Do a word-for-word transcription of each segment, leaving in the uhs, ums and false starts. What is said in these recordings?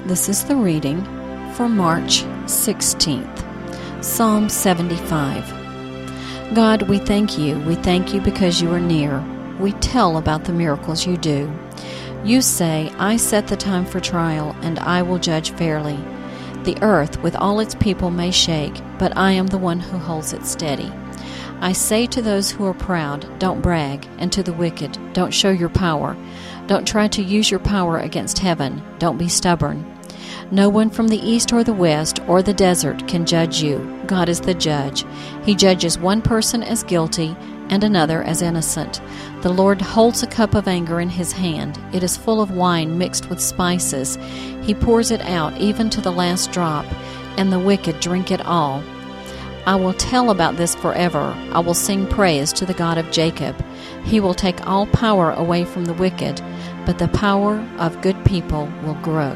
This is the reading for March sixteenth, Psalm seventy-five. God, we thank you. We thank you because you are near. We tell about the miracles you do. You say, I set the time for trial, and I will judge fairly. The earth with all its people may shake, but I am the one who holds it steady. I say to those who are proud, don't brag, and to the wicked, don't show your power. Don't try to use your power against heaven. Don't be stubborn. No one from the east or the west or the desert can judge you. God is the judge. He judges one person as guilty and another as innocent. The Lord holds a cup of anger in his hand. It is full of wine mixed with spices. He pours it out even to the last drop, and the wicked drink it all. I will tell about this forever. I will sing praise to the God of Jacob. He will take all power away from the wicked, but the power of good people will grow.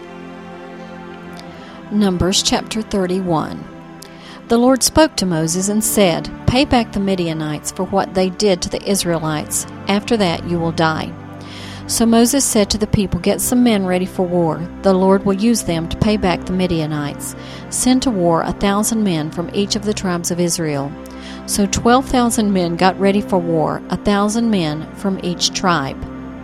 Numbers chapter thirty-one. The Lord spoke to Moses and said, Pay back the Midianites for what they did to the Israelites. After that you will die. So Moses said to the people, Get some men ready for war. The Lord will use them to pay back the Midianites. Send to war a thousand men from each of the tribes of Israel. So twelve thousand men got ready for war, a thousand men from each tribe.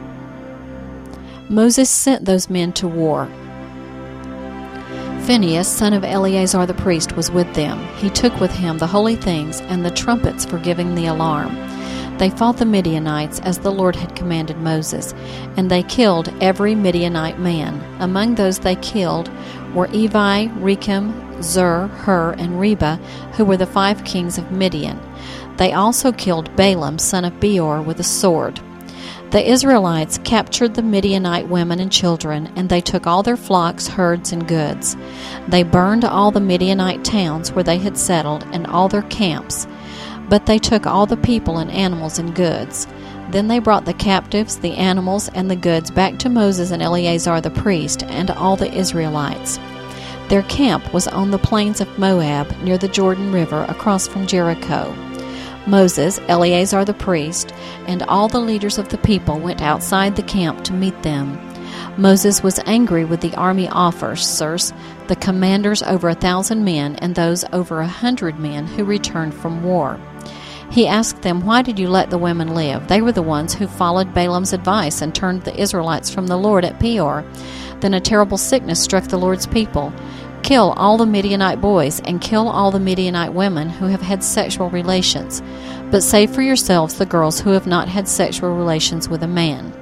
Moses sent those men to war. Phinehas, son of Eleazar the priest, was with them. He took with him the holy things and the trumpets for giving the alarm. They fought the Midianites as the Lord had commanded Moses, and they killed every Midianite man. Among those they killed were Evi, Rechem, Zur, Hur, and Reba, who were the five kings of Midian. They also killed Balaam, son of Beor, with a sword. The Israelites captured the Midianite women and children, and they took all their flocks, herds, and goods. They burned all the Midianite towns where they had settled and all their camps, but they took all the people and animals and goods. Then they brought the captives, the animals, and the goods back to Moses and Eleazar the priest and all the Israelites. Their camp was on the plains of Moab near the Jordan River across from Jericho. Moses, Eleazar the priest, and all the leaders of the people went outside the camp to meet them. Moses was angry with the army officers, the commanders over a thousand men, and those over a hundred men who returned from war. He asked them, Why did you let the women live? They were the ones who followed Balaam's advice and turned the Israelites from the Lord at Peor. Then a terrible sickness struck the Lord's people. Kill all the Midianite boys and kill all the Midianite women who have had sexual relations, but save for yourselves the girls who have not had sexual relations with a man.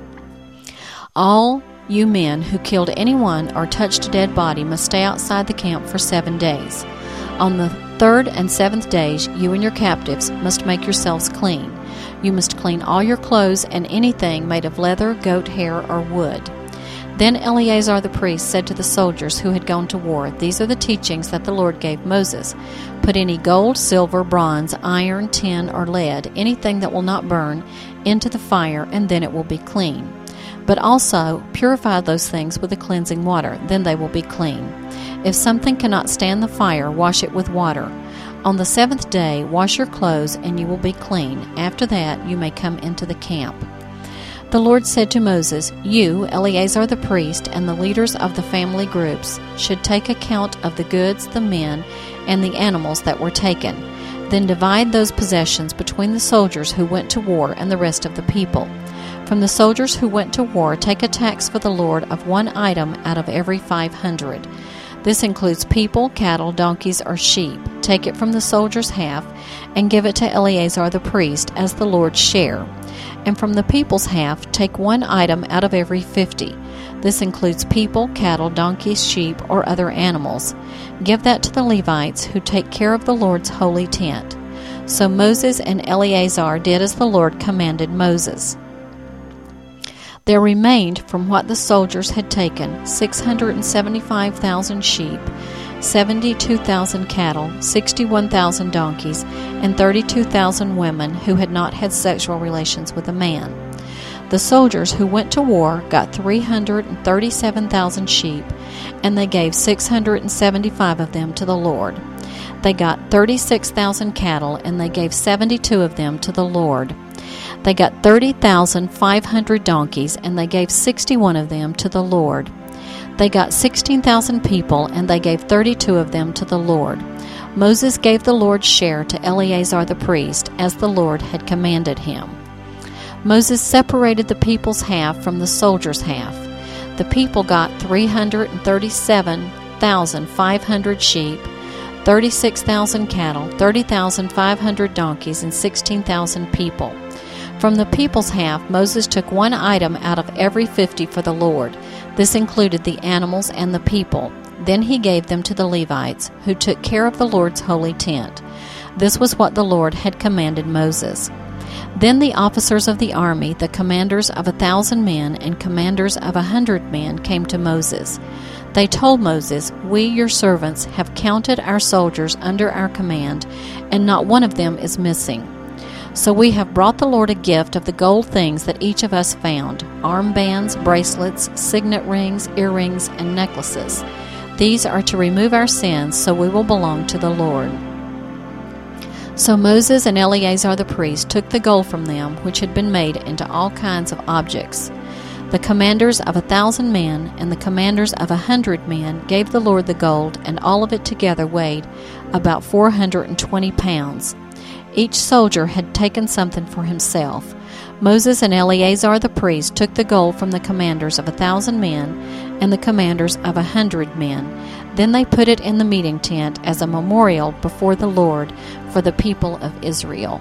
All you men who killed anyone or touched a dead body must stay outside the camp for seven days. On the third and seventh days, you and your captives must make yourselves clean. You must clean all your clothes and anything made of leather, goat hair, or wood. Then Eleazar the priest said to the soldiers who had gone to war, These are the teachings that the Lord gave Moses. Put any gold, silver, bronze, iron, tin, or lead, anything that will not burn, into the fire, and then it will be clean. But also purify those things with the cleansing water, then they will be clean. If something cannot stand the fire, wash it with water. On the seventh day, wash your clothes, and you will be clean. After that, you may come into the camp. The Lord said to Moses, You, Eleazar the priest, and the leaders of the family groups should take account of the goods, the men, and the animals that were taken. Then divide those possessions between the soldiers who went to war and the rest of the people. From the soldiers who went to war, take a tax for the Lord of one item out of every five hundred. This includes people, cattle, donkeys, or sheep. Take it from the soldiers' half and give it to Eleazar the priest as the Lord's share. And from the people's half, take one item out of every fifty. This includes people, cattle, donkeys, sheep, or other animals. Give that to the Levites who take care of the Lord's holy tent. So Moses and Eleazar did as the Lord commanded Moses. There remained from what the soldiers had taken six hundred seventy-five thousand sheep, seventy-two thousand cattle, sixty-one thousand donkeys, and thirty-two thousand women who had not had sexual relations with a man. The soldiers who went to war got three hundred thirty-seven thousand sheep, and they gave six hundred seventy-five of them to the Lord. They got thirty-six thousand cattle, and they gave seventy-two of them to the Lord. They got thirty thousand five hundred donkeys, and they gave sixty-one of them to the Lord. They got sixteen thousand people, and they gave thirty-two of them to the Lord. Moses gave the Lord's share to Eleazar the priest, as the Lord had commanded him. Moses separated the people's half from the soldiers' half. The people got three hundred thirty-seven thousand five hundred sheep, thirty-six thousand cattle, thirty thousand five hundred donkeys, and sixteen thousand people. From the people's half, Moses took one item out of every fifty for the Lord. This included the animals and the people. Then he gave them to the Levites, who took care of the Lord's holy tent. This was what the Lord had commanded Moses. Then the officers of the army, the commanders of a thousand men and commanders of a hundred men, came to Moses. They told Moses, "We, your servants, have counted our soldiers under our command, and not one of them is missing. So we have brought the Lord a gift of the gold things that each of us found, armbands, bracelets, signet rings, earrings, and necklaces. These are to remove our sins, so we will belong to the Lord." So Moses and Eleazar the priest took the gold from them, which had been made into all kinds of objects. The commanders of a thousand men and the commanders of a hundred men gave the Lord the gold, and all of it together weighed about four hundred and twenty pounds. Each soldier had taken something for himself. Moses and Eleazar the priest took the gold from the commanders of a thousand men and the commanders of a hundred men. Then they put it in the meeting tent as a memorial before the Lord for the people of Israel.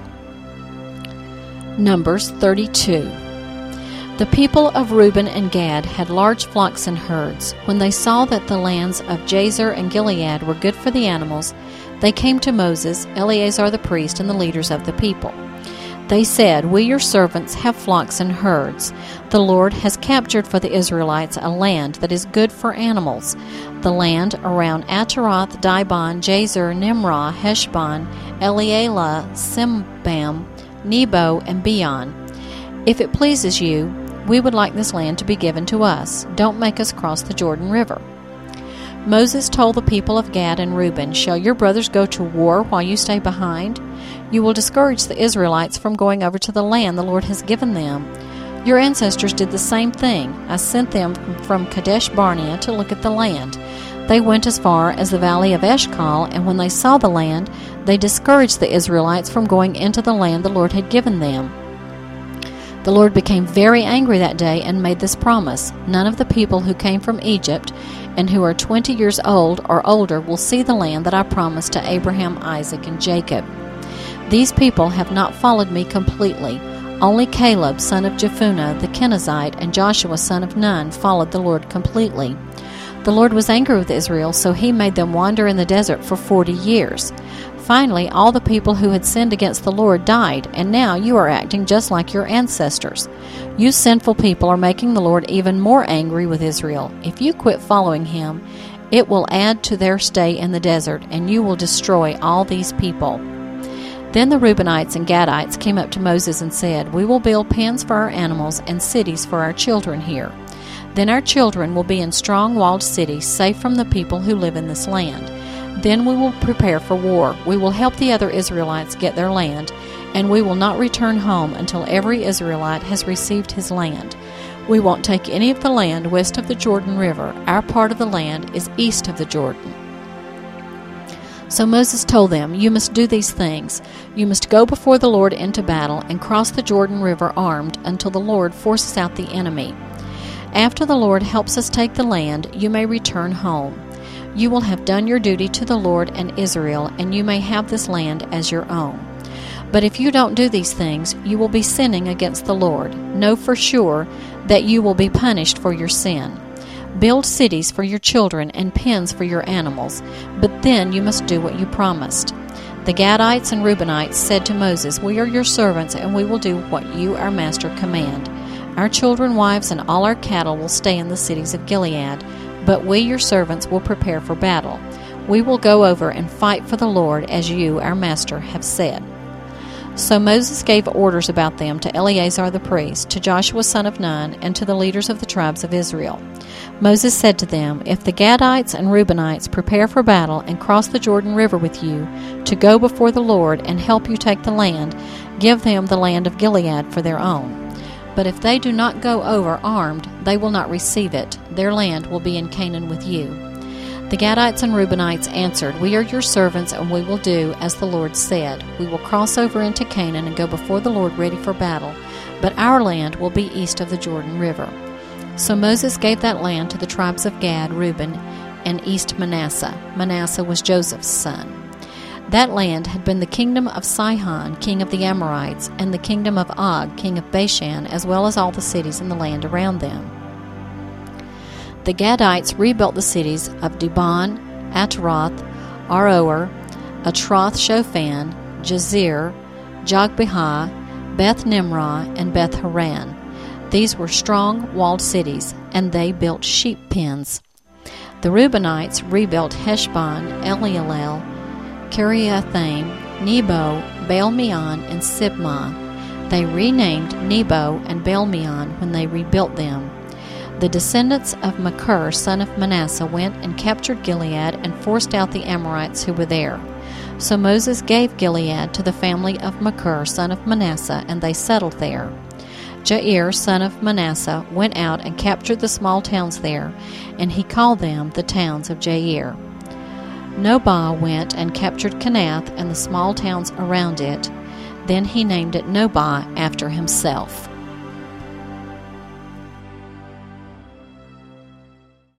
Numbers thirty-two. The people of Reuben and Gad had large flocks and herds. When they saw that the lands of Jazer and Gilead were good for the animals, they came to Moses, Eleazar the priest, and the leaders of the people. They said, "We, your servants, have flocks and herds. The Lord has captured for the Israelites a land that is good for animals, the land around Ataroth, Dibon, Jazer, Nimrah, Heshbon, Elealeh, Simbam, Nebo, and Beon. If it pleases you, we would like this land to be given to us. Don't make us cross the Jordan River." Moses told the people of Gad and Reuben, "Shall your brothers go to war while you stay behind? You will discourage the Israelites from going over to the land the Lord has given them. Your ancestors did the same thing. I sent them from Kadesh Barnea to look at the land. They went as far as the valley of Eshcol, and when they saw the land, they discouraged the Israelites from going into the land the Lord had given them. The Lord became very angry that day and made this promise: none of the people who came from Egypt and who are twenty years old or older will see the land that I promised to Abraham, Isaac, and Jacob. These people have not followed me completely. Only Caleb, son of Jephunneh the Kenizzite, and Joshua, son of Nun, followed the Lord completely. The Lord was angry with Israel, so he made them wander in the desert for forty years. Finally, all the people who had sinned against the Lord died, and now you are acting just like your ancestors. You sinful people are making the Lord even more angry with Israel. If you quit following him, it will add to their stay in the desert, and you will destroy all these people." Then the Reubenites and Gadites came up to Moses and said, "We will build pens for our animals and cities for our children here. Then our children will be in strong walled cities, safe from the people who live in this land. Then we will prepare for war. We will help the other Israelites get their land, and we will not return home until every Israelite has received his land. We won't take any of the land west of the Jordan River. Our part of the land is east of the Jordan." So Moses told them, "You must do these things. You must go before the Lord into battle and cross the Jordan River armed until the Lord forces out the enemy. After the Lord helps us take the land, you may return home. You will have done your duty to the Lord and Israel, and you may have this land as your own. But if you don't do these things, you will be sinning against the Lord. Know for sure that you will be punished for your sin. Build cities for your children and pens for your animals, but then you must do what you promised." The Gadites and Reubenites said to Moses, "We are your servants, and we will do what you, our master, command. Our children, wives, and all our cattle will stay in the cities of Gilead, but we, your servants, will prepare for battle. We will go over and fight for the Lord, as you, our master, have said." So Moses gave orders about them to Eleazar the priest, to Joshua son of Nun, and to the leaders of the tribes of Israel. Moses said to them, "If the Gadites and Reubenites prepare for battle and cross the Jordan River with you to go before the Lord and help you take the land, give them the land of Gilead for their own. But if they do not go over armed, they will not receive it. Their land will be in Canaan with you. The Gadites and Reubenites answered, We are your servants, and we will do as the Lord said. We will cross over into Canaan and go before the Lord ready for battle, but our land will be east of the Jordan River. So Moses gave that land to the tribes of Gad, Reuben, and East Manasseh. Manasseh was Joseph's son. That land had been the kingdom of Sihon, king of the Amorites, and the kingdom of Og, king of Bashan, as well as all the cities in the land around them. The Gadites rebuilt the cities of Dibon, Ataroth, Aroer, Atroth-Shophan, Jazer, Jogbehah, Beth-Nimrah, and Beth-Haran. These were strong, walled cities, and they built sheep pens. The Reubenites rebuilt Heshbon, Elealel, Kiriathaim, Nebo, Baal-Meon, and Sibmah. They renamed Nebo and Baal-Meon when they rebuilt them. The descendants of Machir, son of Manasseh, went and captured Gilead and forced out the Amorites who were there. So Moses gave Gilead to the family of Machir, son of Manasseh, and they settled there. Jair, son of Manasseh, went out and captured the small towns there, and he called them the towns of Jair. Nobah went and captured Kenath and the small towns around it. Then he named it Nobah after himself.